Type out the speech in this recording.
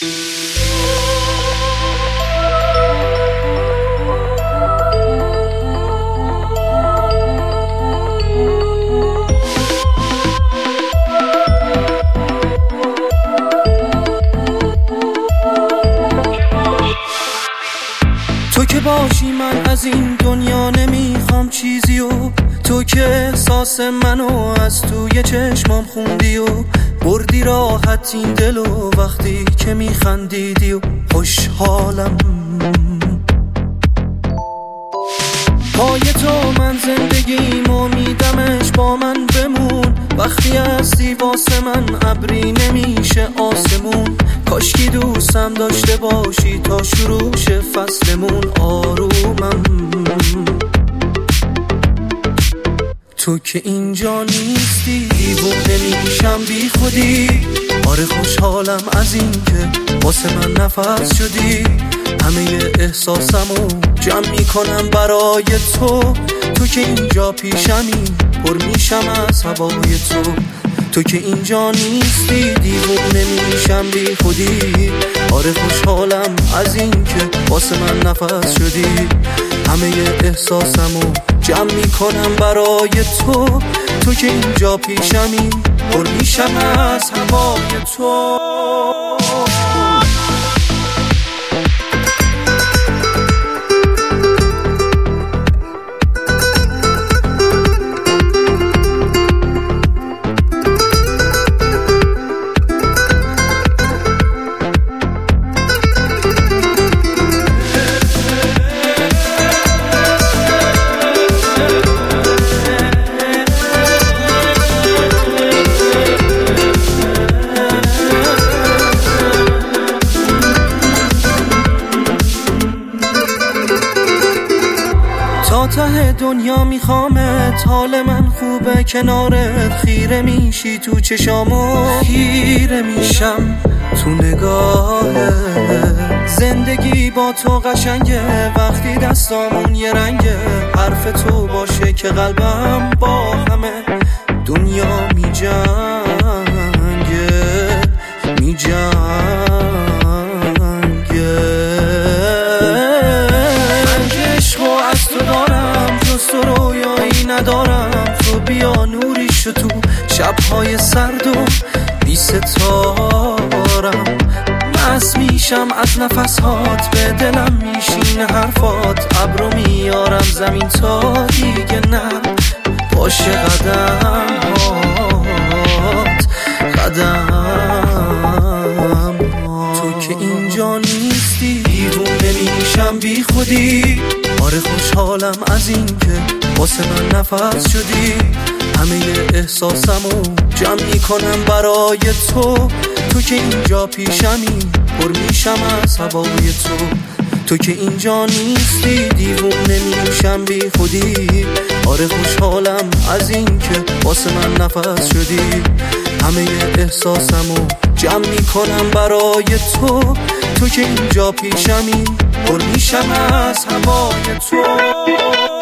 تو که باشی من از این دنیا نمیخوام چیزی و تو که احساس منو از توی چشمام خوندی و بردی راحت این دل و وقتی که میخندیدی و خوشحالم. پای تو من زندگیم امیدمش با من بمون، وقتی هستی واسه من ابری نمیشه آسمون. کاشکی دوستم داشته باشی تا شروع شه فصلمون آرومم. تو که اینجا نیستی دیوونه میشم بی خودی. آره خوشحالم از این که واسه من نفس شدی. همه احساسمو جمع میکنم برای تو. تو که اینجا پیشمی پر میشم از هوای تو. تو که اینجا نیستی دیوونه میشم بی خودی. آره خوشحالم از این که واسه من نفس شدی. همه احساسمو جمع میکنم برای تو. تو که اینجا پیشمی پر میشم از هوای تو. تا ته دنیا میخوامت، حال من خوبه کنارت. خیره میشی تو چشامو، خیره میشم تو نگاهت. زندگی با تو قشنگه وقتی دستامون یه رنگه. حرف تو باشه که قلبم با همه دنیا میجنگه. تو رویایی ندارم، تو بیا نوری شو تو شبهای سرد و بی ستارم. مست میشم از نفسهات، به دلم میشینه حرفات. ابرو میارم زمین تا دیگه نه باشه قدم. تو که اینجا نیستی دیوونه میشم بی خودی. آره خوشحالم از این که واسه من نفس شدی. همه احساسمو جمع میکنم برای تو. تو که اینجا پیشمی پر میشم از هوای تو. تو که اینجا نیستی دیوونه میشم بی خودی. آره خوشحالم از این که واسه من نفس شدی. همه احساسمو جمع میکنم برای تو. تو که اینجا پیشمی پر میشم از هوای تو.